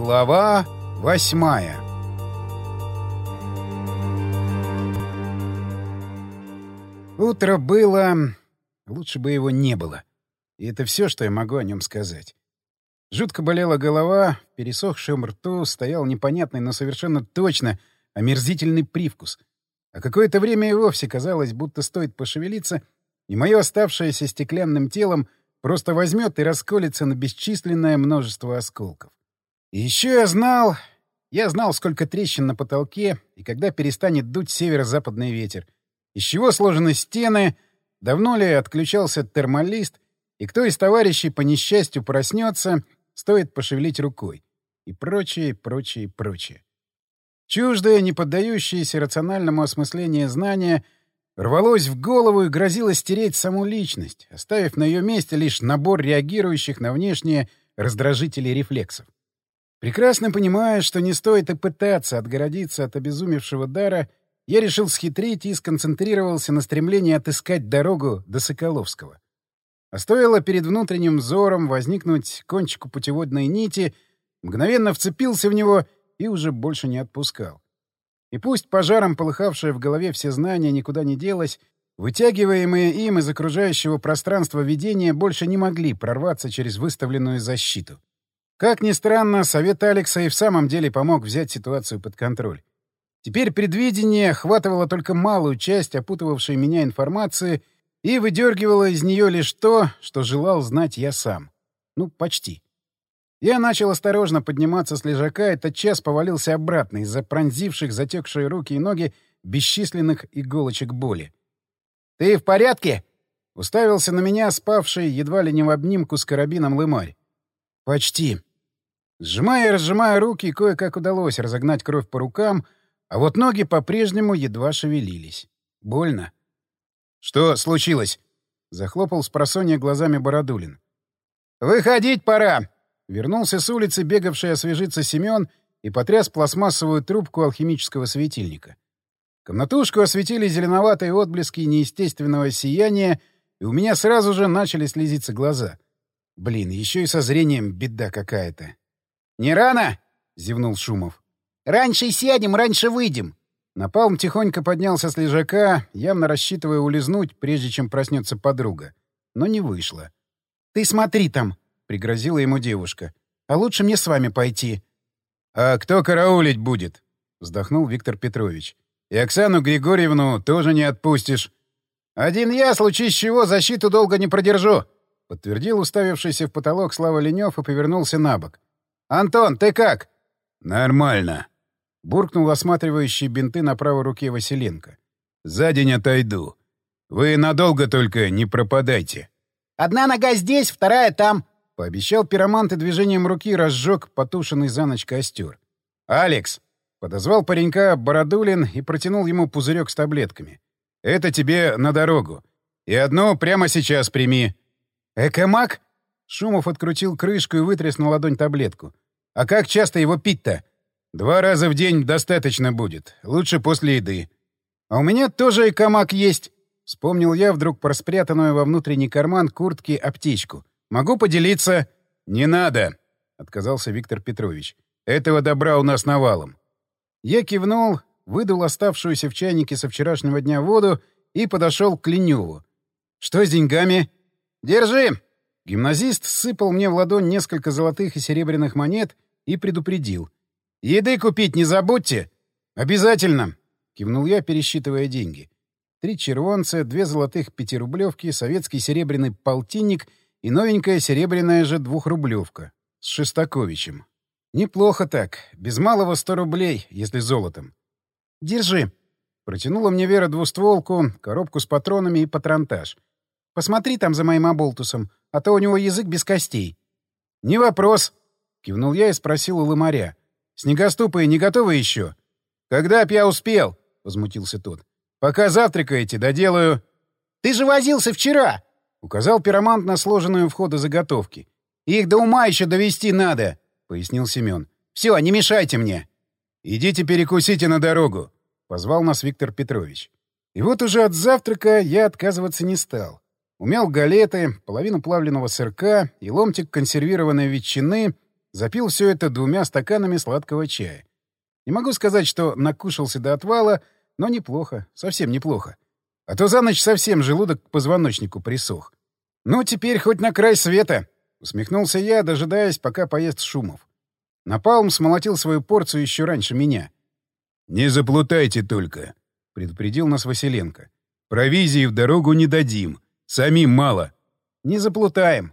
Глава 8. Утро было... Лучше бы его не было. И это все, что я могу о нем сказать. Жутко болела голова, в пересохшем рту стоял непонятный, но совершенно точно омерзительный привкус. А какое-то время и вовсе казалось, будто стоит пошевелиться, и мое оставшееся стеклянным телом просто возьмет и расколется на бесчисленное множество осколков. И еще я знал, сколько трещин на потолке, и когда перестанет дуть северо-западный ветер, из чего сложены стены, давно ли отключался термолист, и кто из товарищей по несчастью проснется, стоит пошевелить рукой, и прочее, прочее, прочее. Чуждое, не поддающееся рациональному осмыслению знания рвалось в голову и грозило стереть саму личность, оставив на ее месте лишь набор реагирующих на внешние раздражители рефлексов. Прекрасно понимая, что не стоит и пытаться отгородиться от обезумевшего дара, я решил схитрить и сконцентрировался на стремлении отыскать дорогу до Соколовского. А стоило перед внутренним взором возникнуть кончику путеводной нити, мгновенно вцепился в него и уже больше не отпускал. И пусть пожаром полыхавшее в голове все знания никуда не делось, вытягиваемые им из окружающего пространства видения больше не могли прорваться через выставленную защиту. Как ни странно, совет Алекса и в самом деле помог взять ситуацию под контроль. Теперь предвидение охватывало только малую часть опутывавшей меня информации и выдергивало из нее лишь то, что желал знать я сам. Ну, почти. Я начал осторожно подниматься с лежака и тотчас повалился обратно из-за пронзивших затекшие руки и ноги бесчисленных иголочек боли. «Ты в порядке?» — уставился на меня спавший едва ли не в обнимку с карабином лымарь. «Почти». Сжимая и разжимая руки, кое-как удалось разогнать кровь по рукам, а вот ноги по-прежнему едва шевелились. Больно. «Что случилось?» — захлопал спросонья глазами Бородулин. «Выходить пора!» — вернулся с улицы бегавший освежиться Семен и потряс пластмассовую трубку алхимического светильника. Комнатушку осветили зеленоватые отблески неестественного сияния, и у меня сразу же начали слезиться глаза. Блин, еще и со зрением беда какая-то. «Не рано?» — зевнул Шумов. «Раньше сядем, раньше выйдем». Напалм тихонько поднялся с лежака, явно рассчитывая улизнуть, прежде чем проснется подруга. Но не вышло. «Ты смотри там», — пригрозила ему девушка. «А лучше мне с вами пойти». «А кто караулить будет?» — вздохнул Виктор Петрович. «И Оксану Григорьевну тоже не отпустишь». «Один я, случись чего, защиту долго не продержу», — подтвердил уставившийся в потолок Слава Ленёв и повернулся на бок. «Антон, ты как?» «Нормально», — буркнул осматривающий бинты на правой руке Василенко. «За день отойду. Вы надолго только не пропадайте». «Одна нога здесь, вторая там», — пообещал пиромант и движением руки разжег потушенный за ночь костер. «Алекс!» — подозвал паренька Бородулин и протянул ему пузырек с таблетками. «Это тебе на дорогу. И одну прямо сейчас прими». «Экомаг?» Шумов открутил крышку и вытряс на ладонь таблетку. «А как часто его пить-то?» «2 раза в день достаточно будет. Лучше после еды». «А у меня тоже экомаг есть», — вспомнил я вдруг про спрятанную во внутренний карман куртки аптечку. «Могу поделиться». «Не надо», — отказался Виктор Петрович. «Этого добра у нас навалом». Я кивнул, выдул оставшуюся в чайнике со вчерашнего дня воду и подошел к Ленёву. «Что с деньгами?» «Держи!» Гимназист сыпал мне в ладонь несколько золотых и серебряных монет и предупредил. «Еды купить не забудьте!» «Обязательно!» — кивнул я, пересчитывая деньги. 3 червонца, 2 золотых 5-рублевки, советский серебряный полтинник и новенькая серебряная же 2-рублевка с Шестаковичем. Неплохо так. Без малого 100 рублей, если золотом. «Держи!» — протянула мне Вера двустволку, коробку с патронами и патронтаж. «Посмотри там за моим оболтусом, а то у него язык без костей». «Не вопрос!» — кивнул я и спросил у лымаря. «Снегоступы не готовы еще?» «Когда б я успел?» — возмутился тот. «Пока завтракаете, доделаю». «Ты же возился вчера!» — указал пиромант на сложенную у входа заготовки. «Их до ума еще довести надо!» — пояснил Семен. «Все, не мешайте мне!» «Идите перекусите на дорогу!» — позвал нас Виктор Петрович. И вот уже от завтрака я отказываться не стал. Умял галеты, половину плавленного сырка и ломтик консервированной ветчины, Запил все это 2 стаканами сладкого чая. Не могу сказать, что накушался до отвала, но неплохо, совсем неплохо. А то за ночь совсем желудок к позвоночнику присох. «Ну, теперь хоть на край света!» — усмехнулся я, дожидаясь, пока поест Шумов. Напалм смолотил свою порцию еще раньше меня. «Не заплутайте только», — предупредил нас Василенко. «Провизии в дорогу не дадим. Самим мало». «Не заплутаем».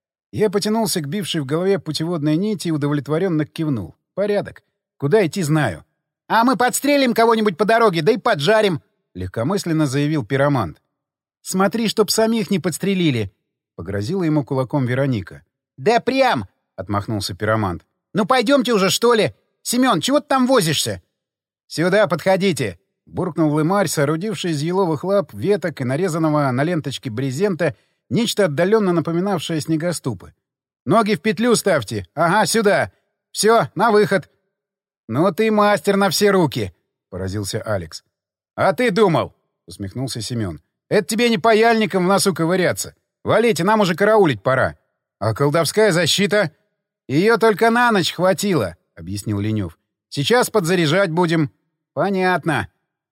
Я потянулся к бившей в голове путеводной нити и удовлетворенно кивнул. «Порядок. Куда идти, знаю». «А мы подстрелим кого-нибудь по дороге, да и поджарим», — легкомысленно заявил пиромант. «Смотри, чтоб самих не подстрелили», — погрозила ему кулаком Вероника. «Да прям!» — отмахнулся пиромант. «Ну пойдемте уже, что ли? Семен, чего ты там возишься?» «Сюда подходите!» — буркнул Лымарь, соорудивший из еловых лап, веток и нарезанного на ленточке брезента нечто отдаленно напоминавшее снегоступы. «Ноги в петлю ставьте! Ага, сюда! Все, на выход!» «Ну ты мастер на все руки!» — поразился Алекс. «А ты думал!» — усмехнулся Семен. «Это тебе не паяльником в носу ковыряться. Валите, нам уже караулить пора. А колдовская защита? Ее только на ночь хватило!» — объяснил Ленев. «Сейчас подзаряжать будем». «Понятно».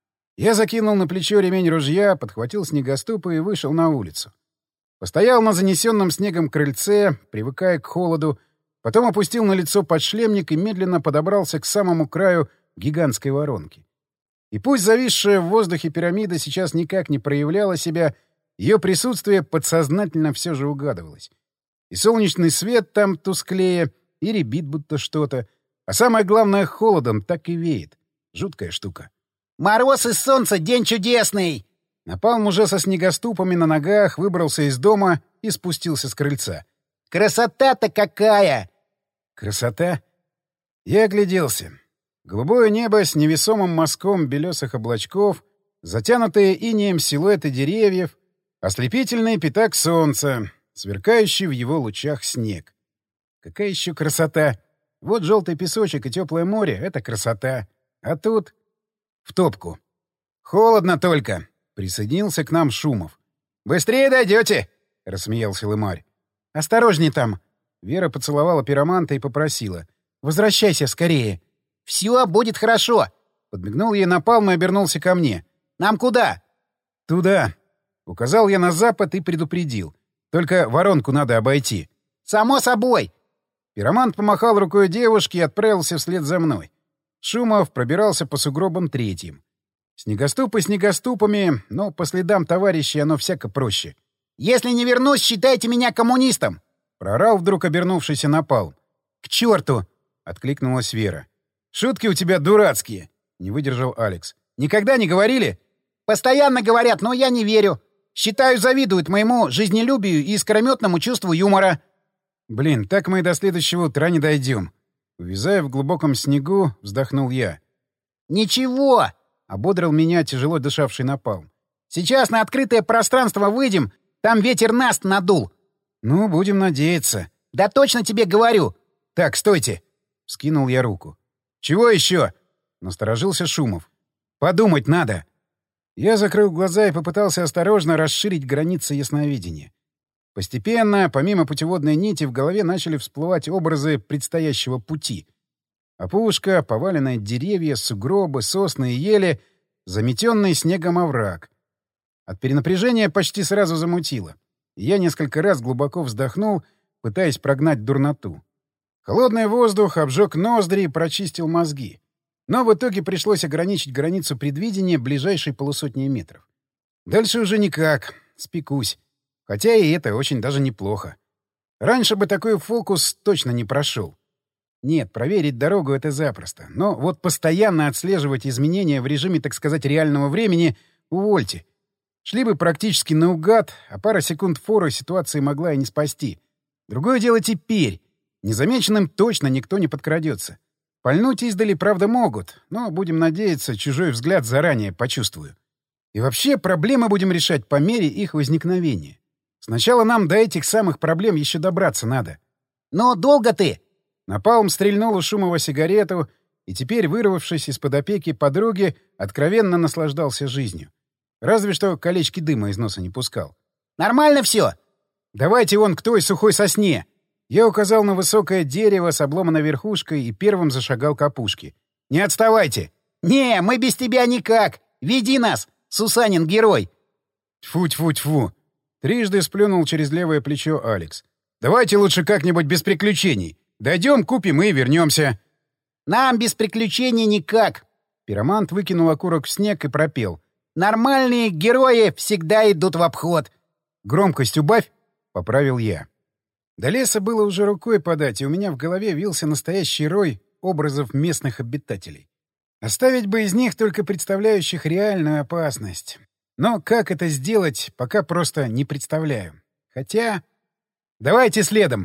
Я закинул на плечо ремень ружья, подхватил снегоступы и вышел на улицу. Постоял на занесенном снегом крыльце, привыкая к холоду, потом опустил на лицо подшлемник и медленно подобрался к самому краю гигантской воронки. И пусть зависшая в воздухе пирамида сейчас никак не проявляла себя, ее присутствие подсознательно все же угадывалось. И солнечный свет там тусклее, и рябит будто что-то, а самое главное, холодом так и веет. Жуткая штука. «Мороз и солнце, день чудесный!» Напалм уже со снегоступами на ногах выбрался из дома и спустился с крыльца. «Красота-то какая!» «Красота?» Я огляделся. Голубое небо с невесомым мазком белесых облачков, затянутые инеем силуэты деревьев, ослепительный пятак солнца, сверкающий в его лучах снег. Какая еще красота! Вот желтый песочек и теплое море — это красота. А тут... в топку. «Холодно только!» — присоединился к нам Шумов. «Быстрее дойдете!» — рассмеялся Лымарь. «Осторожней там!» Вера поцеловала пироманта и попросила. «Возвращайся скорее!» «Все будет хорошо!» Подмигнул ей Напалм и обернулся ко мне. «Нам куда?» «Туда!» Указал я на запад и предупредил. «Только воронку надо обойти». «Само собой!» Пиромант помахал рукой девушке и отправился вслед за мной. Шумов пробирался по сугробам третьим. Снегоступы снегоступами, но по следам товарищей оно всяко проще. «Если не вернусь, считайте меня коммунистом!» — проорал вдруг обернувшийся Напалм. «К черту!» — откликнулась Вера. «Шутки у тебя дурацкие!» — не выдержал Алекс. «Никогда не говорили?» «Постоянно говорят, но я не верю. Считаю, завидуют моему жизнелюбию и искрометному чувству юмора». «Блин, так мы и до следующего утра не дойдем». Увязая в глубоком снегу, вздохнул я. «Ничего!» — ободрил меня тяжело дышавший Напалм. «Сейчас на открытое пространство выйдем, там ветер наст надул». «Ну, будем надеяться». «Да точно тебе говорю». «Так, стойте!» — вскинул я руку. «Чего еще?» — насторожился Шумов. «Подумать надо». Я закрыл глаза и попытался осторожно расширить границы ясновидения. Постепенно, помимо путеводной нити, в голове начали всплывать образы предстоящего пути. Опушка, поваленные деревья, сугробы, сосны и ели, заметенный снегом овраг. От перенапряжения почти сразу замутило. И я несколько раз глубоко вздохнул, пытаясь прогнать дурноту. Холодный воздух обжег ноздри и прочистил мозги. Но в итоге пришлось ограничить границу предвидения ближайшей полусотни метров. Дальше уже никак. Спекусь. Хотя и это очень даже неплохо. Раньше бы такой фокус точно не прошел. Нет, проверить дорогу — это запросто. Но вот постоянно отслеживать изменения в режиме, так сказать, реального времени — увольте. Шли бы практически наугад, а пара секунд форы ситуации могла и не спасти. Другое дело теперь. Незамеченным точно никто не подкрадется. Пальнуть издали, правда, могут, но, будем надеяться, чужой взгляд заранее почувствую. И вообще проблемы будем решать по мере их возникновения. Сначала нам до этих самых проблем еще добраться надо. «Но долго ты?» Напалм стрельнул у Шумова сигарету и теперь, вырвавшись из-под опеки подруги, откровенно наслаждался жизнью. Разве что колечки дыма из носа не пускал. «Нормально все?» «Давайте вон к той сухой сосне!» Я указал на высокое дерево с обломанной верхушкой и первым зашагал к опушке. «Не отставайте!» «Не, мы без тебя никак! Веди нас, Сусанин герой!» Тьфу-тьфу-тьфу! Трижды сплюнул через левое плечо Алекс. «Давайте лучше как-нибудь без приключений. Дойдем, купим и вернемся». «Нам без приключений никак!» Пиромант выкинул окурок в снег и пропел. «Нормальные герои всегда идут в обход!» «Громкость убавь!» — поправил я. До леса было уже рукой подать, и у меня в голове вился настоящий рой образов местных обитателей. Оставить бы из них только представляющих реальную опасность. Но как это сделать, пока просто не представляю. Хотя... Давайте следом.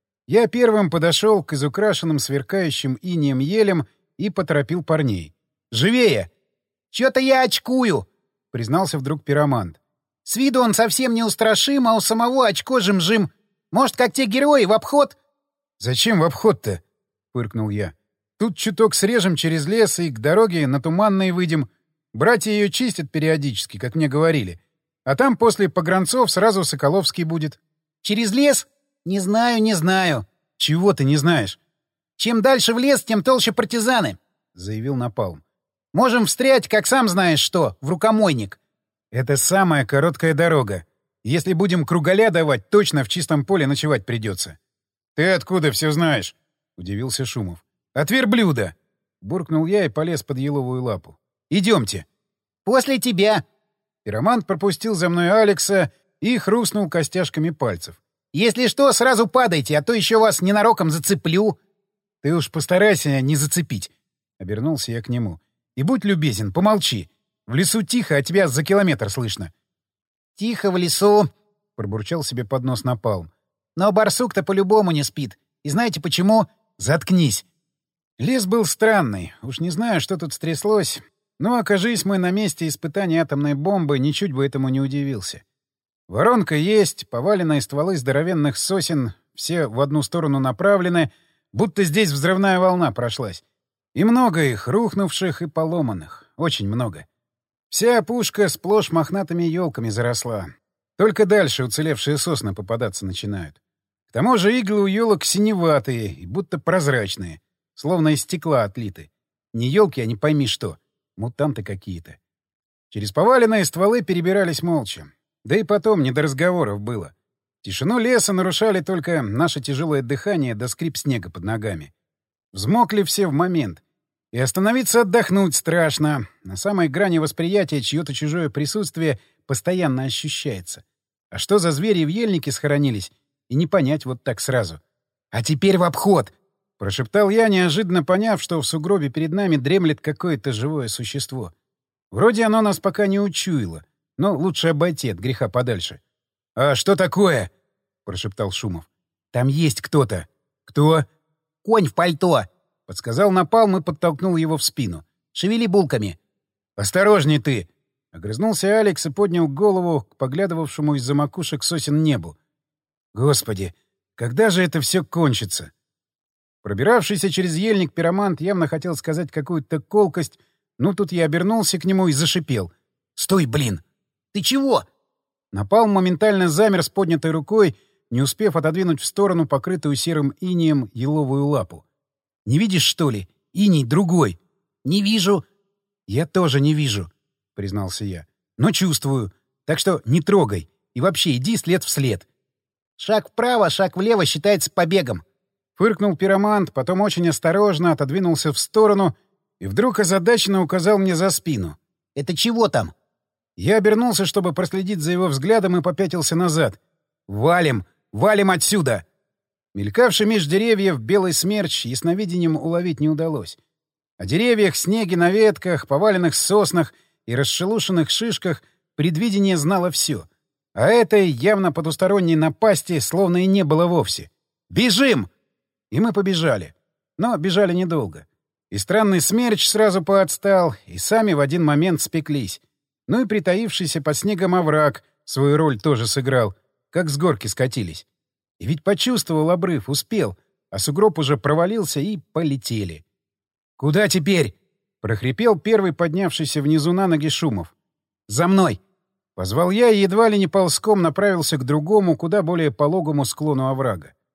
Я первым подошел к изукрашенным сверкающим инеем елям и поторопил парней. «Живее!» «Чё-то я очкую!» — признался вдруг пиромант. «С виду он совсем неустрашим, а у самого очко жим-жим. Может, как те герои, в обход?» «Зачем в обход-то?» — фыркнул я. «Тут чуток срежем через лес и к дороге на Туманной выйдем. Братья ее чистят периодически, как мне говорили. А там после Погранцов сразу Соколовский будет». «Через лес? Не знаю, не знаю». «Чего ты не знаешь?» «Чем дальше в лес, тем толще партизаны», — заявил Напалм. «Можем встрять, как сам знаешь что, в рукомойник». «Это самая короткая дорога. Если будем круголя давать, точно в чистом поле ночевать придется». «Ты откуда все знаешь?» — удивился Шумов. «От верблюда!» — буркнул я и полез под еловую лапу. «Идемте». «После тебя». Пиромант пропустил за мной Алекса и хрустнул костяшками пальцев. «Если что, сразу падайте, а то еще вас ненароком зацеплю». «Ты уж постарайся не зацепить», — обернулся я к нему. «И будь любезен, помолчи. В лесу тихо, а тебя за километр слышно». «Тихо в лесу», — пробурчал себе под нос Напалм. «Но барсук-то по-любому не спит. И знаете почему?» «Заткнись». Лес был странный. Уж не знаю, что тут стряслось. Но, окажись мы на месте испытания атомной бомбы, ничуть бы этому не удивился. Воронка есть, поваленные стволы здоровенных сосен, все в одну сторону направлены, будто здесь взрывная волна прошлась. И много их, рухнувших и поломанных. Очень много. Вся опушка сплошь мохнатыми елками заросла. Только дальше уцелевшие сосны попадаться начинают. К тому же иглы у елок синеватые и будто прозрачные, словно из стекла отлиты. Не елки, а не пойми что. Мутанты какие-то. Через поваленные стволы перебирались молча. Да и потом не до разговоров было. Тишину леса нарушали только наше тяжелое дыхание да скрип снега под ногами. Взмокли все в момент. И остановиться отдохнуть страшно. На самой грани восприятия чье-то чужое присутствие постоянно ощущается. А что за звери в ельнике схоронились, и не понять вот так сразу. «А теперь в обход!» — прошептал я, неожиданно поняв, что в сугробе перед нами дремлет какое-то живое существо. Вроде оно нас пока не учуяло, но лучше обойти от греха подальше. «А что такое?» — прошептал Шумов. «Там есть кто-то». «Кто?» «Конь в пальто», — подсказал Напалм и подтолкнул его в спину. «Шевели булками». «Осторожней ты!» — огрызнулся Алекс и поднял голову к поглядывавшему из-за макушек сосен небу. «Господи, когда же это все кончится?» Пробиравшийся через ельник пиромант явно хотел сказать какую-то колкость, но тут я обернулся к нему и зашипел. «Стой, блин!» «Ты чего?» Напалм моментально замер с поднятой рукой, не успев отодвинуть в сторону покрытую серым инеем еловую лапу. «Не видишь, что ли? Иней другой». «Не вижу». «Я тоже не вижу», — признался я. «Но чувствую. Так что не трогай. И вообще иди след в след». «Шаг вправо, шаг влево считается побегом». Фыркнул пиромант, потом очень осторожно отодвинулся в сторону и вдруг озадаченно указал мне за спину. «Это чего там?» Я обернулся, чтобы проследить за его взглядом, и попятился назад. «Валим! Валим отсюда!» Мелькавший меж деревьев белый смерч ясновидением уловить не удалось. О деревьях, снеге на ветках, поваленных соснах и расшелушенных шишках предвидение знало все. А этой явно потусторонней напасти словно и не было вовсе. «Бежим!» И мы побежали. Но бежали недолго. И странный смерч сразу поотстал, и сами в один момент спеклись. Ну и притаившийся под снегом овраг свою роль тоже сыграл, как с горки скатились. И ведь почувствовал обрыв, успел, а сугроб уже провалился, и полетели. «Куда теперь?» — прохрипел первый поднявшийся внизу на ноги Шумов. «За мной!» — позвал я и едва ли не ползком направился к другому, куда более пологому склону оврага.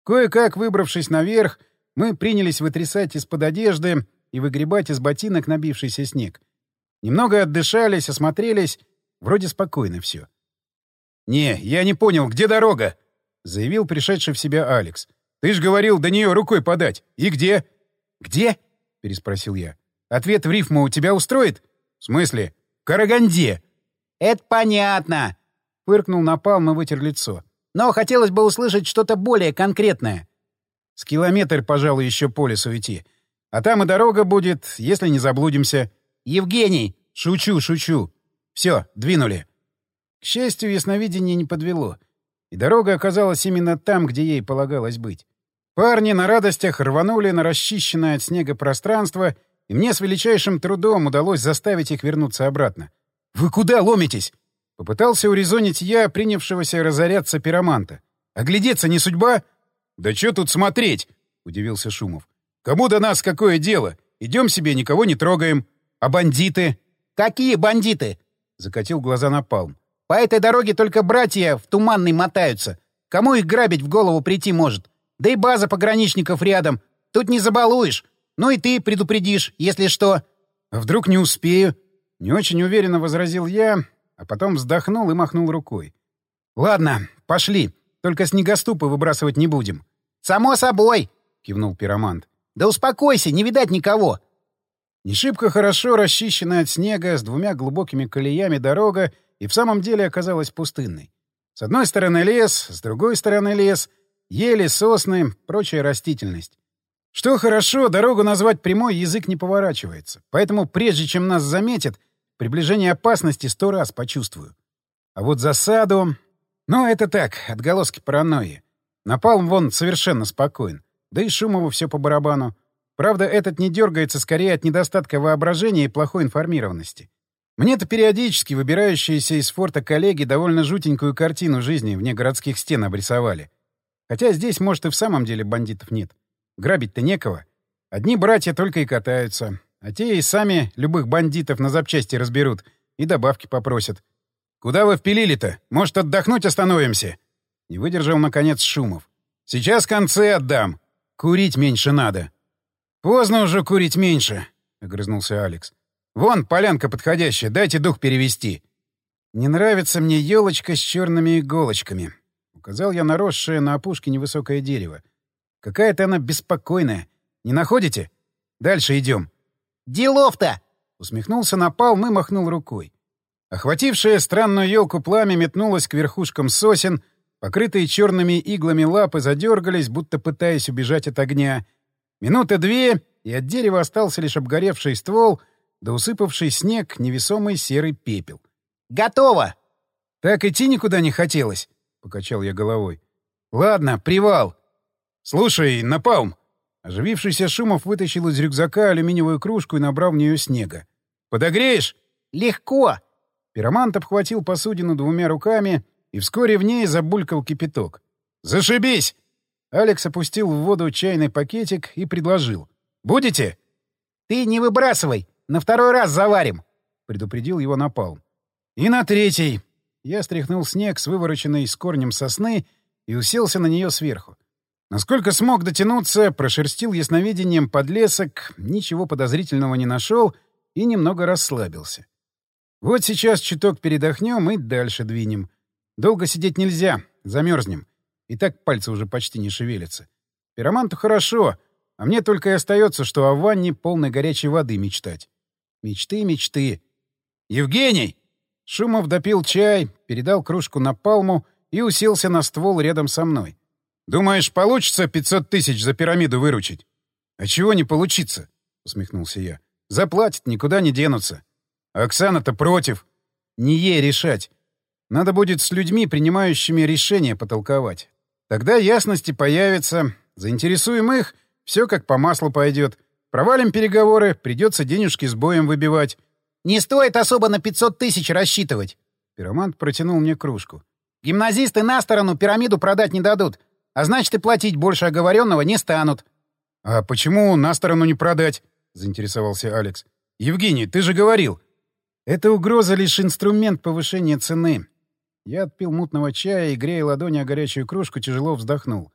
Кое-как, выбравшись наверх, мы принялись вытрясать из-под одежды и выгребать из ботинок набившийся снег. Немного отдышались, осмотрелись. Вроде спокойно все. «Не, я не понял, где дорога?» — заявил пришедший в себя Алекс. «Ты ж говорил, до нее рукой подать. И где?» «Где?» — переспросил я. «Ответ в рифму у тебя устроит?» «В смысле?» «В Караганде». «Это понятно!» — фыркнул Напалм и вытер лицо. «Но хотелось бы услышать что-то более конкретное». «С километр, пожалуй, еще по лесу идти. А там и дорога будет, если не заблудимся». «Евгений!» «Шучу, шучу. Все, двинули». К счастью, ясновидение не подвело. И дорога оказалась именно там, где ей полагалось быть. Парни на радостях рванули на расчищенное от снега пространство, и мне с величайшим трудом удалось заставить их вернуться обратно. «Вы куда ломитесь?» — попытался урезонить я принявшегося разоряться пироманта. «Оглядеться не судьба?» «Да что тут смотреть?» — удивился Шумов. «Кому до нас какое дело? Идем себе, никого не трогаем. А бандиты?» «Какие бандиты?» — закатил глаза Напалм. «По этой дороге только братья в Туманный мотаются. Кому их грабить в голову прийти может? Да и база пограничников рядом. Тут не забалуешь. Ну и ты предупредишь, если что». «А вдруг не успею?» — не очень уверенно возразил я, а потом вздохнул и махнул рукой. «Ладно, пошли. Только снегоступы выбрасывать не будем». «Само собой!» — кивнул пиромант. «Да успокойся, не видать никого!» Не шибко хорошо расчищенная от снега с двумя глубокими колеями дорога и в самом деле оказалась пустынной. С одной стороны лес, с другой стороны лес, ели, сосны, прочая растительность. Что хорошо, дорогу назвать прямой язык не поворачивается, поэтому прежде чем нас заметят, приближение опасности 100 раз почувствую. А вот засаду... Ну, это так, отголоски паранойи. Напалм вон совершенно спокоен, да и Шумову все по барабану. Правда, этот не дергается скорее от недостатка воображения и плохой информированности. Мне-то периодически выбирающиеся из форта коллеги довольно жутенькую картину жизни вне городских стен обрисовали. Хотя здесь, может, и в самом деле бандитов нет. Грабить-то некого. Одни братья только и катаются, а те и сами любых бандитов на запчасти разберут и добавки попросят. «Куда вы впилили-то? Может, отдохнуть остановимся?» Не выдержал, наконец, Шумов. «Сейчас концы отдам. Курить меньше надо». «Поздно уже курить меньше», — огрызнулся Алекс. «Вон, полянка подходящая, дайте дух перевести». «Не нравится мне елочка с черными иголочками», — указал я на росшее на опушке невысокое дерево. «Какая-то она беспокойная. Не находите? Дальше идем». «Делов-то!» — усмехнулся Напалм и махнул рукой. Охватившее странную елку пламя метнулось к верхушкам сосен, покрытые черными иглами лапы задергались, будто пытаясь убежать от огня. Минуты две, и от дерева остался лишь обгоревший ствол, да усыпавший снег невесомый серый пепел. «Готово!» «Так идти никуда не хотелось», — покачал я головой. «Ладно, привал». «Слушай, Напалм!» Оживившийся Шумов вытащил из рюкзака алюминиевую кружку и набрал в нее снега. «Подогреешь?» «Легко!» Пиромант обхватил посудину двумя руками, и вскоре в ней забулькал кипяток. «Зашибись!» Алекс опустил в воду чайный пакетик и предложил. «Будете?» «Ты не выбрасывай! На второй раз заварим!» — предупредил его Напалм. «И на третий!» Я стряхнул снег с вывороченной с корнем сосны и уселся на нее сверху. Насколько смог дотянуться, прошерстил ясновидением подлесок, ничего подозрительного не нашел и немного расслабился. Вот сейчас чуток передохнем и дальше двинем. Долго сидеть нельзя, замерзнем. И так пальцы уже почти не шевелятся. Пироманту хорошо, а мне только и остается, что о ванне полной горячей воды мечтать. Мечты, мечты. «Евгений!» Шумов допил чай, передал кружку Напалму и уселся на ствол рядом со мной. «Думаешь, получится 500 тысяч за пирамиду выручить?» «А чего не получится?» — усмехнулся я. «Заплатят, никуда не денутся. А Оксана-то против. Не ей решать. Надо будет с людьми, принимающими решения, потолковать. Тогда ясности появится. Заинтересуем их, все как по маслу пойдет. Провалим переговоры, придется денежки с боем выбивать». «Не стоит особо на 500 тысяч рассчитывать». Пиромант протянул мне кружку. «Гимназисты на сторону пирамиду продать не дадут. А значит, и платить больше оговоренного не станут». «А почему на сторону не продать?» — заинтересовался Алекс. «Евгений, ты же говорил». «Это угроза лишь инструмент повышения цены». Я отпил мутного чая и, грея ладони о горячую кружку, тяжело вздохнул.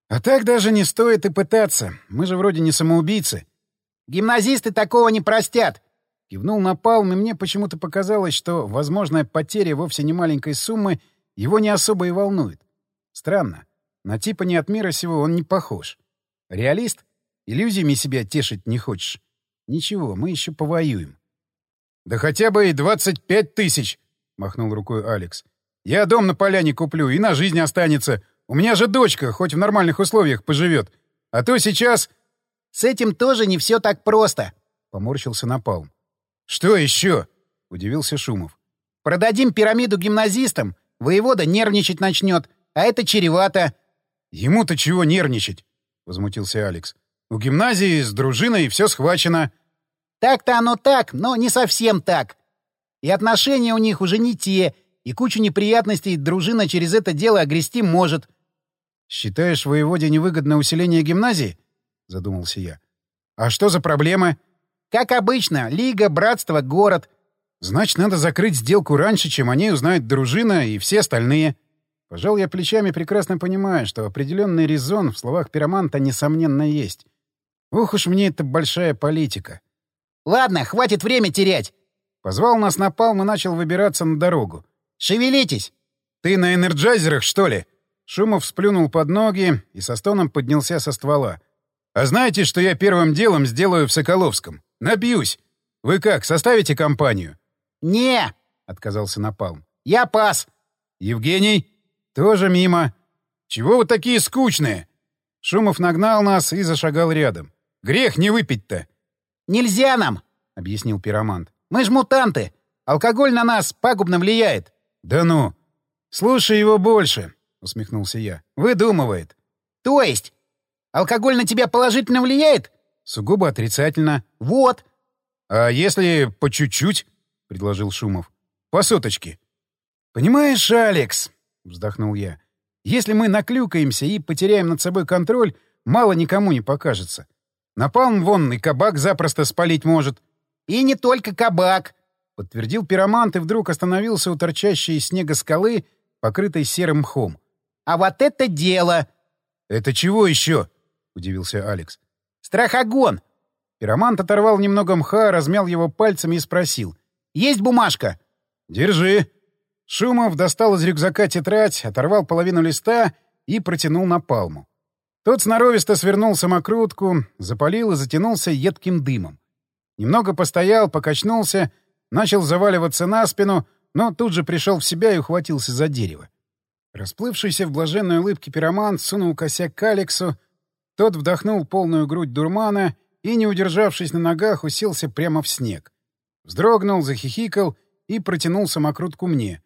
А так даже не стоит и пытаться. Мы же вроде не самоубийцы. Гимназисты такого не простят. Кивнул Напалм, и мне почему-то показалось, что возможная потеря вовсе не маленькой суммы его не особо и волнует. Странно. На типа не от мира сего он не похож. Реалист? Иллюзиями себя тешить не хочешь? Ничего, мы еще повоюем. — Да хотя бы и 25 тысяч! — махнул рукой Алекс. — Я дом на поляне куплю, и на жизнь останется. У меня же дочка, хоть в нормальных условиях поживет. А то сейчас... — С этим тоже не все так просто, — поморщился Напалм. — Что еще? — удивился Шумов. — Продадим пирамиду гимназистам, воевода нервничать начнет, а это чревато. — Ему-то чего нервничать? — возмутился Алекс. — У гимназии с дружиной все схвачено. — Так-то оно так, но не совсем так. И отношения у них уже не те, и кучу неприятностей дружина через это дело огрести может. — Считаешь, воеводе невыгодно усиление гимназии? — задумался я. — А что за проблемы? — Как обычно, лига, братство, город. — Значит, надо закрыть сделку раньше, чем о ней узнает дружина и все остальные. Пожал я плечами, прекрасно понимая, что определенный резон в словах пироманта несомненно есть. Ох уж мне это большая политика. — Ладно, хватит время терять. Позвал нас Напалм и начал выбираться на дорогу. — Шевелитесь! — Ты на энерджайзерах, что ли? Шумов сплюнул под ноги и со стоном поднялся со ствола. — А знаете, что я первым делом сделаю в Соколовском? Напьюсь. Вы как, составите компанию? — Не, — отказался Напалм. — Я пас. — Евгений? — Тоже мимо. — Чего вы такие скучные? Шумов нагнал нас и зашагал рядом. — Грех не выпить-то. — Нельзя нам, — объяснил пиромант. — Мы ж мутанты. Алкоголь на нас пагубно влияет. — Да ну. — Слушай его больше, — усмехнулся я. — Выдумывает. — То есть? Алкоголь на тебя положительно влияет? — Сугубо отрицательно. — Вот. — А если по чуть-чуть? — предложил Шумов. — По соточке. — Понимаешь, Алекс, — вздохнул я, — если мы наклюкаемся и потеряем над собой контроль, мало никому не покажется. Напалм вон и кабак запросто спалить может. — И не только кабак, — подтвердил пиромант и вдруг остановился у торчащей из снега скалы, покрытой серым мхом. — А вот это дело! — Это чего еще? — удивился Алекс. — Страхогон! Пиромант оторвал немного мха, размял его пальцами и спросил. — Есть бумажка? — Держи. Шумов достал из рюкзака тетрадь, оторвал половину листа и протянул Напалму. Тот сноровисто свернул самокрутку, запалил и затянулся едким дымом. Немного постоял, покачнулся, начал заваливаться на спину, но тут же пришел в себя и ухватился за дерево. Расплывшийся в блаженной улыбке пиромант сунул косяк к Алексу, тот вдохнул полную грудь дурмана и, не удержавшись на ногах, уселся прямо в снег. Вздрогнул, захихикал и протянул самокрутку мне.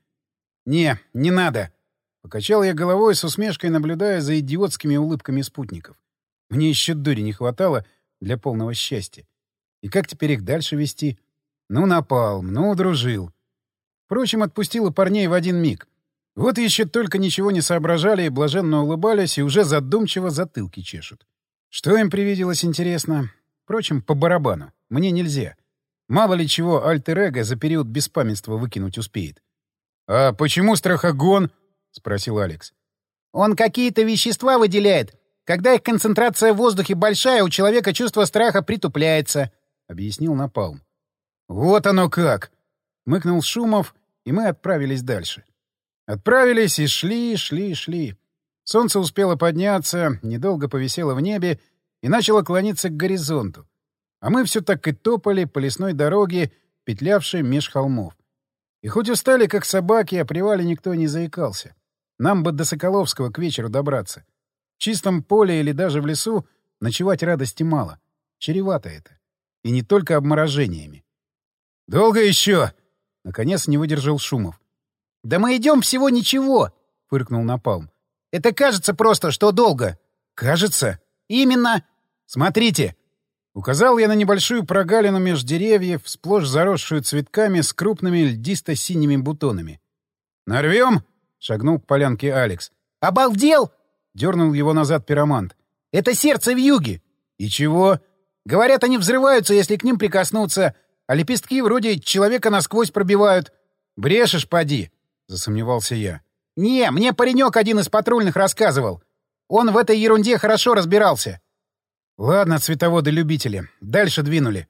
Не надо!» — покачал я головой с усмешкой, наблюдая за идиотскими улыбками спутников. Мне еще дури не хватало для полного счастья. И как теперь их дальше вести? Ну, Напалм, ну, дружил. Впрочем, отпустила парней в один миг. Вот еще только ничего не соображали и блаженно улыбались, и уже задумчиво затылки чешут. Что им привиделось, интересно? Впрочем, по барабану. Мне нельзя. Мало ли чего альтер-эго за период беспамятства выкинуть успеет. — А почему страхогон? — спросил Алекс. — Он какие-то вещества выделяет. Когда их концентрация в воздухе большая, у человека чувство страха притупляется, — объяснил Напалм. — Вот оно как! — мыкнул Шумов, и мы отправились дальше. Отправились и шли. Солнце успело подняться, недолго повисело в небе и начало клониться к горизонту. А мы все так и топали по лесной дороге, петлявшей меж холмов. И хоть устали, как собаки, о привале никто не заикался. Нам бы до Соколовского к вечеру добраться. В чистом поле или даже в лесу ночевать радости мало. Чревато это. И не только обморожениями. «Долго еще?» — наконец не выдержал Шумов. — Да мы идем всего ничего, — фыркнул Напалм. — Это кажется просто, что долго. — Кажется? — Именно. — Смотрите. Указал я на небольшую прогалину меж деревьев, сплошь заросшую цветками с крупными льдисто-синими бутонами. «Нарвем?» — шагнул к полянке Алекс. «Обалдел!» — дернул его назад пиромант. «Это сердце вьюги!» «И чего?» «Говорят, они взрываются, если к ним прикоснуться, а лепестки вроде человека насквозь пробивают». «Брешешь, поди!» — засомневался я. «Не, мне паренек один из патрульных рассказывал. Он в этой ерунде хорошо разбирался. Ладно, цветоводы-любители. Дальше двинули.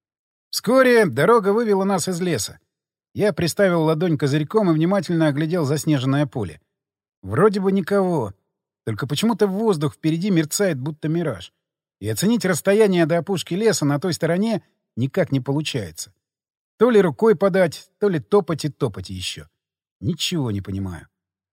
Вскоре дорога вывела нас из леса. Я приставил ладонь козырьком и внимательно оглядел заснеженное поле. Вроде бы никого. Только почему-то воздух впереди мерцает, будто мираж. И оценить расстояние до опушки леса на той стороне никак не получается. То ли рукой подать, то ли топать и топать еще. Ничего не понимаю.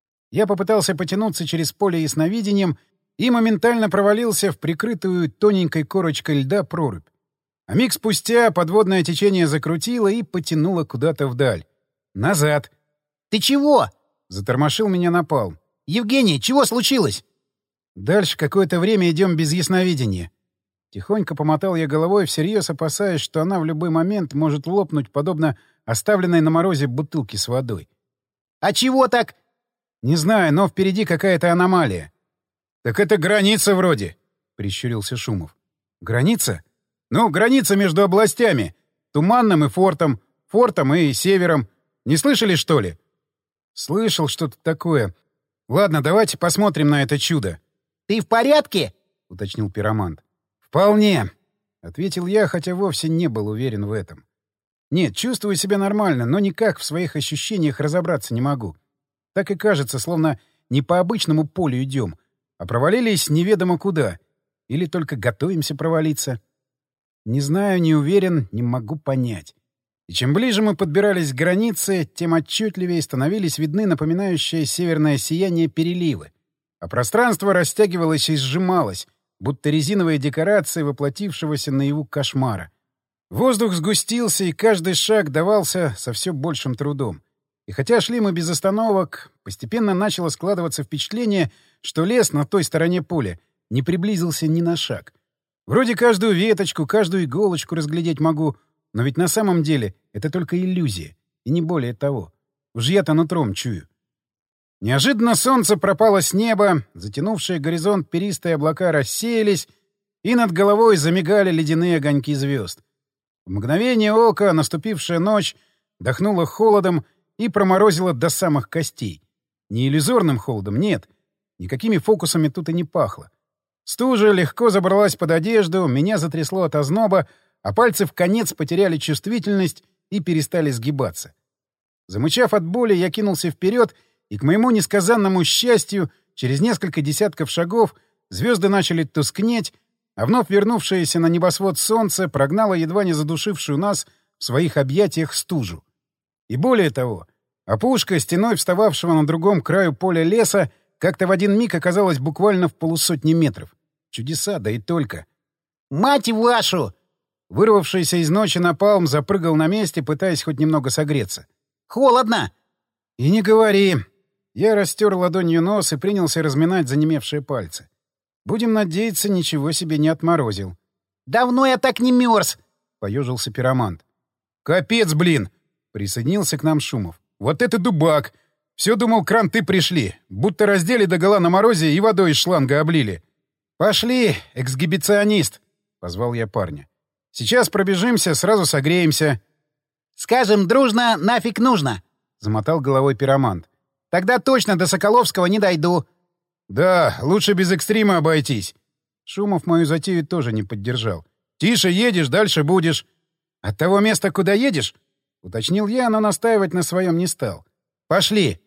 Я попытался потянуться через поле ясновидением и моментально провалился в прикрытую тоненькой корочкой льда прорубь. А миг спустя подводное течение закрутило и потянуло куда-то вдаль. Назад. «Ты чего?» — затормошил меня Напалм. «Евгений, чего случилось?» Дальше какое-то время идем без ясновидения. Тихонько помотал я головой, всерьез опасаясь, что она в любой момент может лопнуть, подобно оставленной на морозе бутылке с водой. «А чего так?» «Не знаю, но впереди какая-то аномалия». «Так это граница вроде», — прищурился Шумов. «Граница? Ну, граница между областями. Туманным и Фортом, Фортом и Севером. Не слышали, что ли?» «Слышал что-то такое. Ладно, давайте посмотрим на это чудо». «Ты в порядке?» — уточнил пиромант. «Вполне», — ответил я, хотя вовсе не был уверен в этом. «Нет, чувствую себя нормально, но никак в своих ощущениях разобраться не могу. Так и кажется, словно не по обычному полю идем, а провалились неведомо куда. Или только готовимся провалиться. Не знаю, не уверен, не могу понять». И чем ближе мы подбирались к границе, тем отчетливее становились видны напоминающие северное сияние переливы. А пространство растягивалось и сжималось, будто резиновые декорации воплотившегося наяву кошмара. Воздух сгустился, и каждый шаг давался со все большим трудом. И хотя шли мы без остановок, постепенно начало складываться впечатление, что лес на той стороне поля не приблизился ни на шаг. Вроде каждую веточку, каждую иголочку разглядеть могу, но ведь на самом деле это только иллюзия, и не более того. Уж я-то нутром чую. Неожиданно солнце пропало с неба, затянувшие горизонт перистые облака рассеялись, и над головой замигали ледяные огоньки звезд. В мгновение ока наступившая ночь дохнула холодом и проморозила до самых костей. Не иллюзорным холодом, нет. Никакими фокусами тут и не пахло. Стужа легко забралась под одежду, меня затрясло от озноба, а пальцы вконец потеряли чувствительность и перестали сгибаться. Замычав от боли, я кинулся вперед, и, к моему несказанному счастью, через несколько десятков шагов звезды начали тускнеть, а вновь вернувшееся на небосвод солнце прогнало едва не задушившую нас в своих объятиях стужу. И более того, опушка, стеной встававшего на другом краю поля леса, как-то в один миг оказалась буквально в полусотни метров. Чудеса, да и только. «Мать вашу!» Вырвавшийся из ночи Напалм запрыгал на месте, пытаясь хоть немного согреться. «Холодно!» «И не говори!» Я растер ладонью нос и принялся разминать занемевшие пальцы. Будем надеяться, ничего себе не отморозил. «Давно я так не мерз!» — поежился пиромант. «Капец, блин!» — присоединился к нам Шумов. «Вот это дубак! Все думал, кранты пришли, будто раздели догола на морозе и водой из шланга облили. Пошли, эксгибиционист!» — позвал я парня. «Сейчас пробежимся, сразу согреемся». «Скажем дружно, нафиг нужно!» — замотал головой пиромант. «Тогда точно до Соколовского не дойду». «Да, лучше без экстрима обойтись». Шумов мою затею тоже не поддержал. «Тише едешь, дальше будешь». «От того места, куда едешь?» — уточнил я, но настаивать на своем не стал. «Пошли».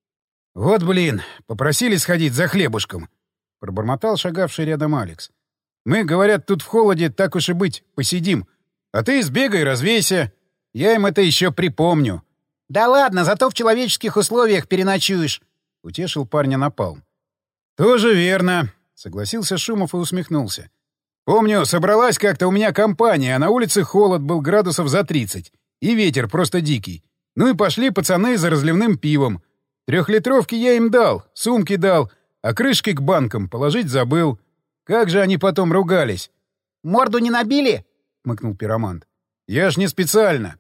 «Вот блин, попросили сходить за хлебушком», — пробормотал шагавший рядом Алекс. «Мы, говорят, тут в холоде, так уж и быть, посидим. А ты сбегай, развейся. Я им это еще припомню». «Да ладно, зато в человеческих условиях переночуешь», — утешил парня Напалм. «Тоже верно», — согласился Шумов и усмехнулся. «Помню, собралась как-то у меня компания, а на улице холод был градусов за 30, и ветер просто дикий. Ну и пошли пацаны за разливным пивом. 3-литровки я им дал, сумки дал, а крышки к банкам положить забыл. Как же они потом ругались». «Морду не набили?» — хмыкнул пиромант. «Я ж не специально».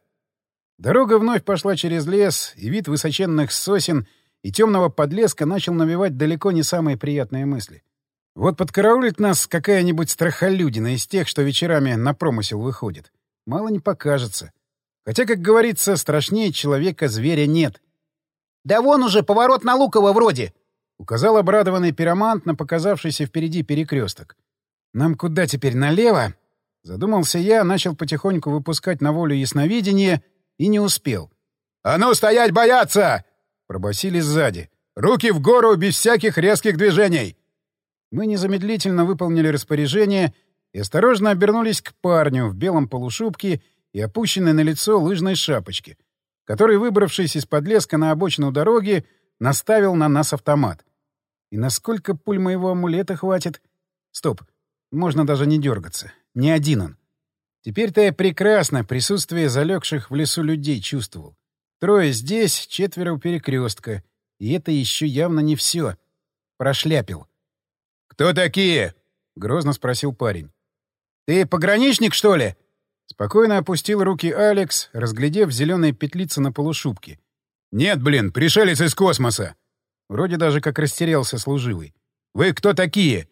Дорога вновь пошла через лес, и вид высоченных сосен и темного подлеска начал навевать далеко не самые приятные мысли. Вот подкараулит нас какая-нибудь страхолюдина из тех, что вечерами на промысел выходит. Мало не покажется. Хотя, как говорится, страшнее человека зверя нет. «Да вон уже поворот на Луково вроде!» — указал обрадованный пиромант на показавшийся впереди перекресток. «Нам куда теперь, налево?» Задумался я, начал потихоньку выпускать на волю ясновидение и не успел. «А ну стоять, бояться!» — пробасили сзади. «Руки в гору, без всяких резких движений!» Мы незамедлительно выполнили распоряжение и осторожно обернулись к парню в белом полушубке и опущенной на лицо лыжной шапочке, который, выбравшись из-под леска на обочину дороги, наставил на нас автомат. И насколько пуль моего амулета хватит? Стоп, можно даже не дергаться. Не один он. Теперь-то я прекрасно присутствие залегших в лесу людей чувствовал. 3 здесь, 4 у перекрестка. И это еще явно не все. Прошляпил. «Кто такие?» — грозно спросил парень. «Ты пограничник, что ли?» Спокойно опустил руки Алекс, разглядев зеленые петлицы на полушубке. «Нет, блин, пришелец из космоса!» Вроде даже как растерялся служивый. «Вы кто такие?»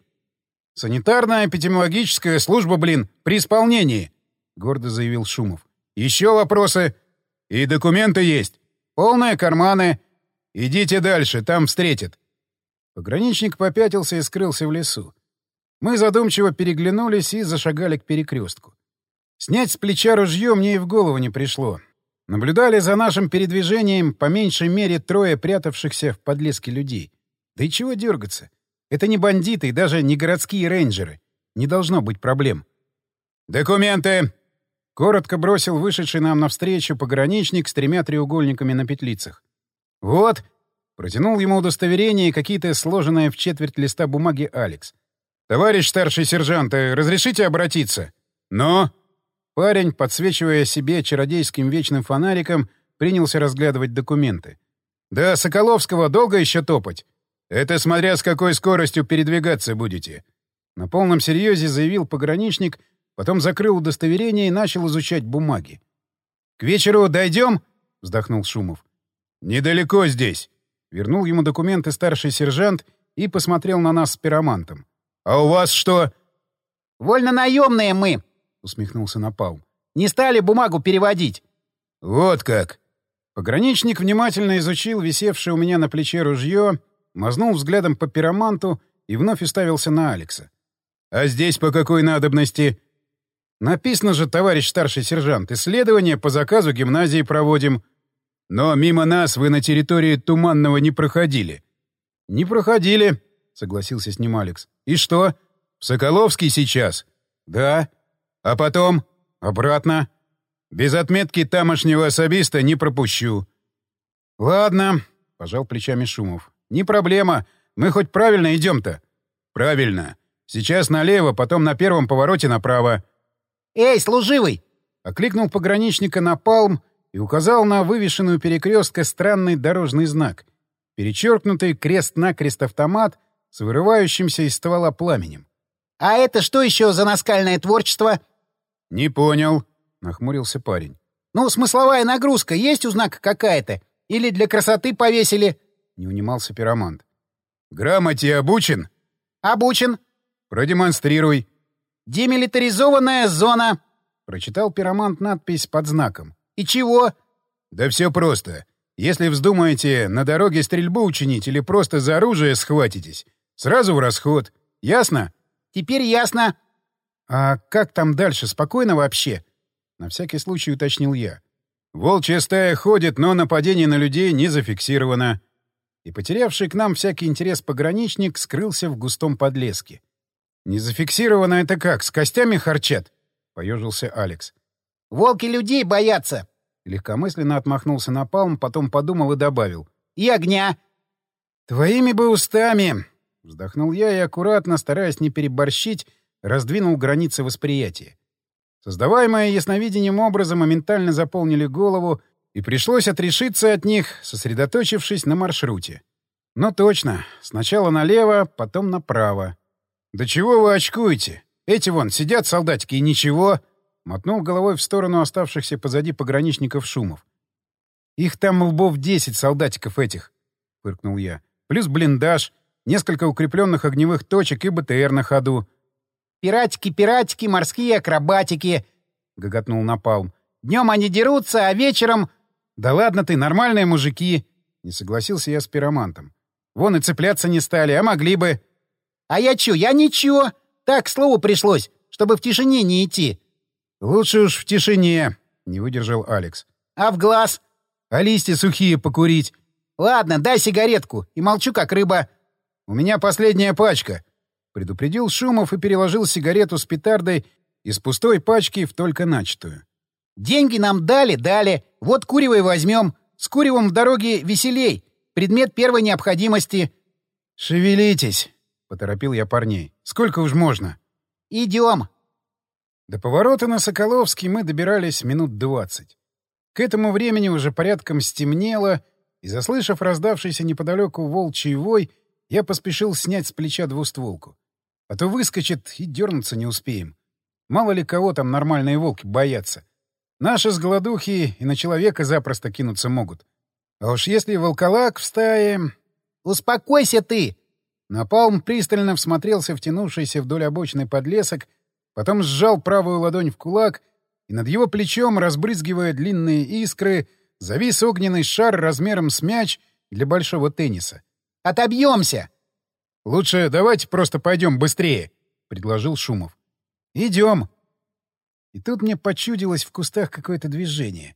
«Санитарно-эпидемиологическая служба, блин, при исполнении», — гордо заявил Шумов. «Еще вопросы? И документы есть?» «Полные карманы». «Идите дальше, там встретят». Пограничник попятился и скрылся в лесу. Мы задумчиво переглянулись и зашагали к перекрестку. Снять с плеча ружье мне и в голову не пришло. Наблюдали за нашим передвижением по меньшей мере 3 прятавшихся в подлеске людей. Да и чего дергаться? Это не бандиты и даже не городские рейнджеры. Не должно быть проблем. «Документы!» — коротко бросил вышедший нам навстречу пограничник с 3 треугольниками на петлицах. «Вот!» — протянул ему удостоверение и какие-то сложенные в четверть листа бумаги Алекс. «Товарищ старший сержант, разрешите обратиться?» «Но?» Парень, подсвечивая себе чародейским вечным фонариком, принялся разглядывать документы. «До Соколовского долго еще топать?» «Это смотря с какой скоростью передвигаться будете». На полном серьезе заявил пограничник, потом закрыл удостоверение и начал изучать бумаги. «К вечеру дойдем?» — вздохнул Шумов. «Недалеко здесь». Вернул ему документы старший сержант и посмотрел на нас с пиромантом. «А у вас что?» «Вольно-наемные мы», — усмехнулся Напалм. «Не стали бумагу переводить». «Вот как». Пограничник внимательно изучил висевшее у меня на плече ружье, мазнул взглядом по пироманту и вновь уставился на Алекса. «А здесь по какой надобности?» «Написано же, товарищ старший сержант, исследования по заказу гимназии проводим». «Но мимо нас вы на территории Туманного не проходили». «Не проходили», — согласился с ним Алекс. «И что?» «В Соколовский сейчас?» «Да». «А потом?» «Обратно». «Без отметки тамошнего особиста не пропущу». «Ладно», — пожал плечами Шумов. «Не проблема. Мы хоть правильно идем-то?» «Правильно. Сейчас налево, потом на первом повороте направо». «Эй, служивый!» — окликнул пограничника Напалм и указал на вывешенную перекрестка странный дорожный знак. Перечеркнутый крест-накрест автомат с вырывающимся из ствола пламенем. «А это что еще за наскальное творчество?» «Не понял», — нахмурился парень. «Ну, смысловая нагрузка есть у знака какая-то? Или для красоты повесили?» — не унимался пиромант. «Грамоте обучен?» «Обучен». «Продемонстрируй». «Демилитаризованная зона», — прочитал пиромант надпись под знаком. «И чего?» «Да все просто. Если вздумаете на дороге стрельбу учинить или просто за оружие схватитесь, сразу в расход. Ясно?» «Теперь ясно». «А как там дальше? Спокойно вообще?» — на всякий случай уточнил я. «Волчья стая ходит, но нападение на людей не зафиксировано». И потерявший к нам всякий интерес пограничник скрылся в густом подлеске. «Не зафиксировано это как? С костями харчат?» — поежился Алекс. «Волки людей боятся». Легкомысленно отмахнулся Напалм, потом подумал и добавил. «И огня». «Твоими бы устами!» — вздохнул я и аккуратно, стараясь не переборщить, раздвинул границы восприятия. Создаваемые ясновидением образы моментально заполнили голову, и пришлось отрешиться от них, сосредоточившись на маршруте. Но точно, сначала налево, потом направо. «Да чего вы очкуете? Эти вон сидят солдатики и ничего!» — мотнул головой в сторону оставшихся позади пограничников Шумов. «Их там лбов 10 солдатиков этих!» — фыркнул я. «Плюс блиндаж, несколько укрепленных огневых точек и БТР на ходу». «Пиратики, морские акробатики!» — гоготнул Напалм. «Днем они дерутся, а вечером...» «Да ладно ты, нормальные мужики!» — не согласился я с пиромантом. Вон и цепляться не стали, а могли бы. — А я чё? Я ничего. Так, к слову пришлось, чтобы в тишине не идти. — Лучше уж в тишине, — не выдержал Алекс. — А в глаз? — А листья сухие покурить? — Ладно, дай сигаретку, и молчу как рыба. — У меня последняя пачка, — предупредил Шумов и переложил сигарету с петардой из пустой пачки в только начатую. — Деньги нам дали. Вот курево и возьмем. С куревом в дороге веселей. Предмет первой необходимости. — Шевелитесь, — поторопил я парней. — Сколько уж можно? — Идем. До поворота на Соколовский мы добирались минут 20. К этому времени уже порядком стемнело, и, заслышав раздавшийся неподалеку волчий вой, я поспешил снять с плеча двустволку. А то выскочит, и дернуться не успеем. Мало ли кого там нормальные волки боятся. Наши с голодухи и на человека запросто кинуться могут. А уж если волколак в стае... — Успокойся ты! Напалм пристально всмотрелся в тянувшийся вдоль обочины подлесок, потом сжал правую ладонь в кулак, и над его плечом, разбрызгивая длинные искры, завис огненный шар размером с мяч для большого тенниса. «Отобьемся!» «Лучше давайте просто пойдем быстрее», — предложил Шумов. «Идем». И тут мне почудилось в кустах какое-то движение.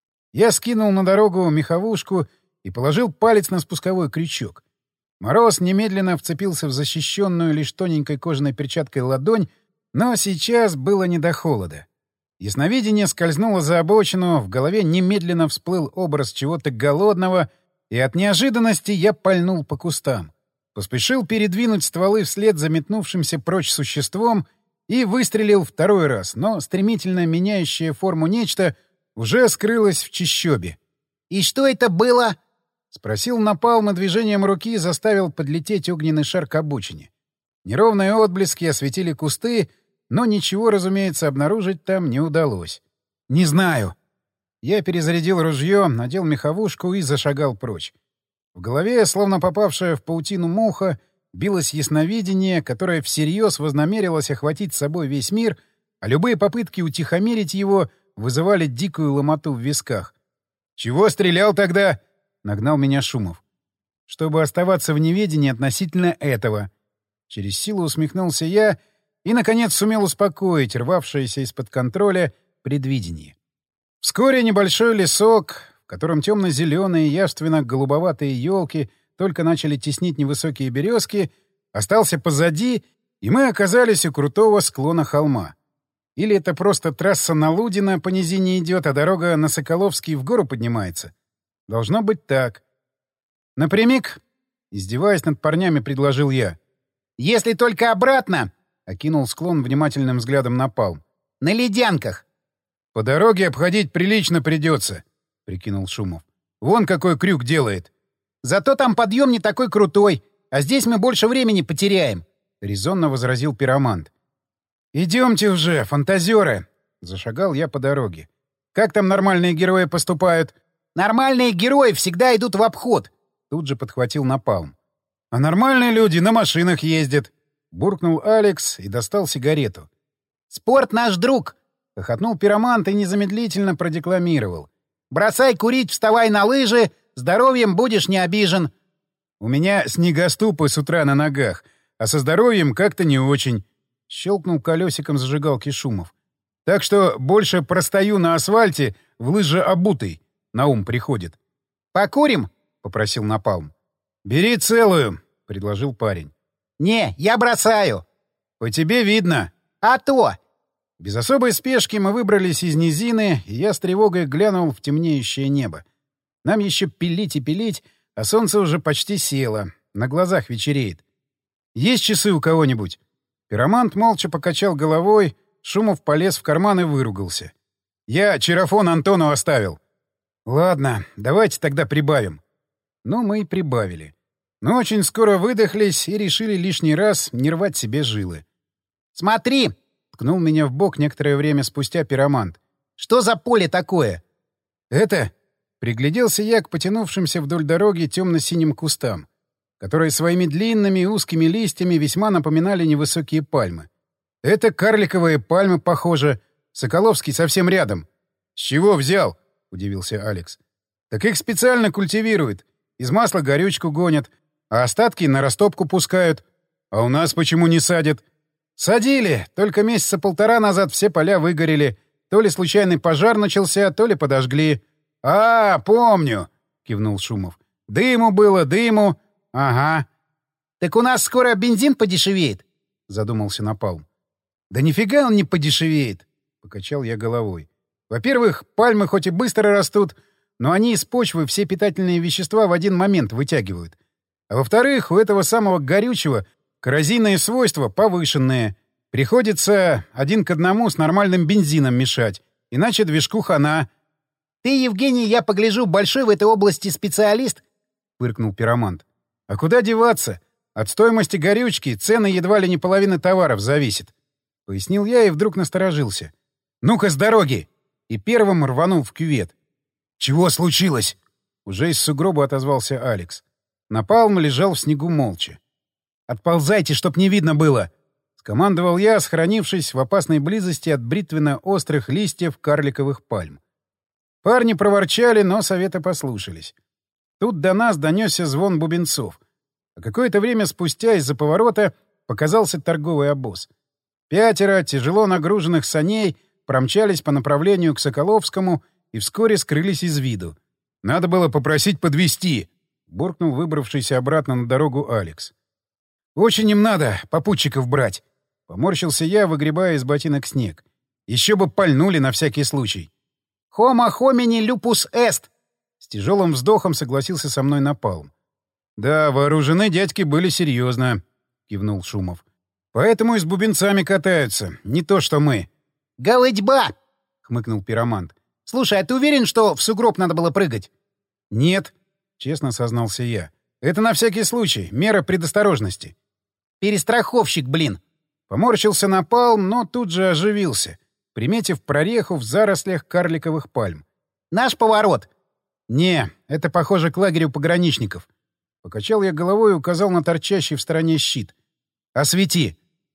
Я скинул на дорогу меховушку и положил палец на спусковой крючок. Мороз немедленно вцепился в защищенную лишь тоненькой кожаной перчаткой ладонь, но сейчас было не до холода. Ясновидение скользнуло за обочину, в голове немедленно всплыл образ чего-то голодного, и от неожиданности я пальнул по кустам. Поспешил передвинуть стволы вслед за метнувшимся прочь существом и выстрелил второй раз, но стремительно меняющее форму нечто уже скрылось в чащобе. «И что это было?» — спросил Напалм, и движением руки заставил подлететь огненный шар к обочине. Неровные отблески осветили кусты, но ничего, разумеется, обнаружить там не удалось. «Не знаю». Я перезарядил ружье, надел меховушку и зашагал прочь. В голове, словно попавшая в паутину муха, билось ясновидение, которое всерьез вознамерилось охватить собой весь мир, а любые попытки утихомирить его вызывали дикую ломоту в висках. «Чего стрелял тогда?» — нагнал меня Шумов. «Чтобы оставаться в неведении относительно этого». Через силу усмехнулся я и, наконец, сумел успокоить рвавшееся из-под контроля предвидение. Вскоре небольшой лесок, в котором темно-зеленые, явственно-голубоватые елки только начали теснить невысокие березки, остался позади, и мы оказались у крутого склона холма. Или это просто трасса на Лудино по низине идет, а дорога на Соколовский в гору поднимается? Должно быть так. «Напрямик?» — издеваясь над парнями, предложил я. «Если только обратно!» — окинул склон внимательным взглядом Напалм. «На ледянках!» «По дороге обходить прилично придется», — прикинул Шумов. «Вон какой крюк делает». «Зато там подъем не такой крутой, а здесь мы больше времени потеряем», — резонно возразил пиромант. «Идемте уже, фантазеры!» — зашагал я по дороге. «Как там нормальные герои поступают?» «Нормальные герои всегда идут в обход», — тут же подхватил Напалм. «А нормальные люди на машинах ездят», — буркнул Алекс и достал сигарету. «Спорт наш друг», — хохотнул пиромант и незамедлительно продекламировал. «Бросай курить, вставай на лыжи, здоровьем будешь не обижен». «У меня снегоступы с утра на ногах, а со здоровьем как-то не очень», — щелкнул колесиком зажигалки Шумов. «Так что больше простою на асфальте в лыжи обутый, на ум приходит». «Покурим?» — попросил Напалм. «Бери целую», — предложил парень. «Не, я бросаю». «По тебе видно». «А то!» Без особой спешки мы выбрались из низины, и я с тревогой глянул в темнеющее небо. Нам еще пилить и пилить, а солнце уже почти село. На глазах вечереет. «Есть часы у кого-нибудь?» Пиромант молча покачал головой, Шумов полез в карман и выругался. «Я чарафон Антону оставил». «Ладно, давайте тогда прибавим». Ну, мы и прибавили. Но очень скоро выдохлись и решили лишний раз не рвать себе жилы. «Смотри!» — ткнул меня в бок некоторое время спустя пиромант. «Что за поле такое?» «Это...» — пригляделся я к потянувшимся вдоль дороги темно-синим кустам, которые своими длинными и узкими листьями весьма напоминали невысокие пальмы. «Это карликовые пальмы, похоже. Соколовский совсем рядом». «С чего взял?» — удивился Алекс. «Так их специально культивируют. Из масла горючку гонят. а остатки на растопку пускают. А у нас почему не садят? Садили, только месяца полтора назад все поля выгорели. То ли случайный пожар начался, то ли подожгли. — А, помню, — кивнул Шумов. — Дыму было, дыму. — Ага. — Так у нас скоро бензин подешевеет, — задумался Напалм. — Да нифига он не подешевеет, — покачал я головой. — Во-первых, пальмы хоть и быстро растут, но они из почвы все питательные вещества в один момент вытягивают. А во-вторых, у этого самого горючего коррозийные свойства повышенные. Приходится 1 к 1 с нормальным бензином мешать, иначе движку хана. — Ты, Евгений, я погляжу, большой в этой области специалист? — фыркнул пиромант. — А куда деваться? От стоимости горючки цены едва ли не половины товаров зависит. Пояснил я и вдруг насторожился. — Ну-ка с дороги! И первым рванул в кювет. — Чего случилось? — уже из сугроба отозвался Алекс. Напалм лежал в снегу молча. — Отползайте, чтоб не видно было! — скомандовал я, схоронившись в опасной близости от бритвенно-острых листьев карликовых пальм. Парни проворчали, но совета послушались. Тут до нас донесся звон бубенцов. А какое-то время спустя из-за поворота показался торговый обоз. 5 тяжело нагруженных саней промчались по направлению к Соколовскому и вскоре скрылись из виду. «Надо было попросить подвезти», — буркнул выбравшийся обратно на дорогу Алекс. «Очень им надо попутчиков брать», — поморщился я, выгребая из ботинок снег. «Еще бы пальнули на всякий случай». «Homo homini lupus est!» — с тяжелым вздохом согласился со мной Напалм. «Да, вооружены дядьки были серьезно», — кивнул Шумов. «Поэтому и с бубенцами катаются, не то что мы». «Голытьба!» — хмыкнул пиромант. «Слушай, а ты уверен, что в сугроб надо было прыгать?» «Нет», — честно сознался я. «Это на всякий случай, мера предосторожности». «Перестраховщик, блин!» Поморщился Напалм, но тут же оживился, приметив прореху в зарослях карликовых пальм. «Наш поворот!» «Не, это похоже к лагерю пограничников». Покачал я головой и указал на торчащий в стороне щит. «Освети!»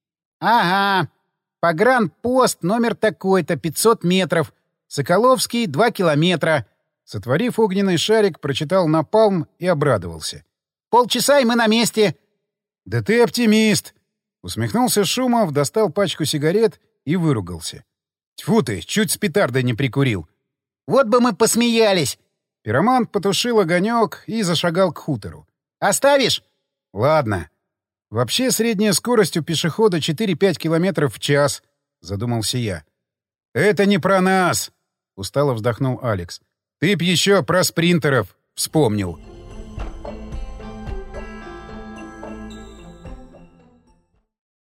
«Ага. Погранпост, номер такой-то, 500 метров. Соколовский, 2 километра». Сотворив огненный шарик, прочитал Напалм и обрадовался. «Полчаса, и мы на месте». «Да ты оптимист!» Усмехнулся Шумов, достал пачку сигарет и выругался. «Тьфу ты, чуть с петардой не прикурил». «Вот бы мы посмеялись!» Пиромант потушил огонек и зашагал к хутору. «Оставишь?» «Ладно. Вообще средняя скорость у пешехода 4-5 километров в час», — задумался я. «Это не про нас!» — устало вздохнул Алекс. «Ты б еще про спринтеров вспомнил».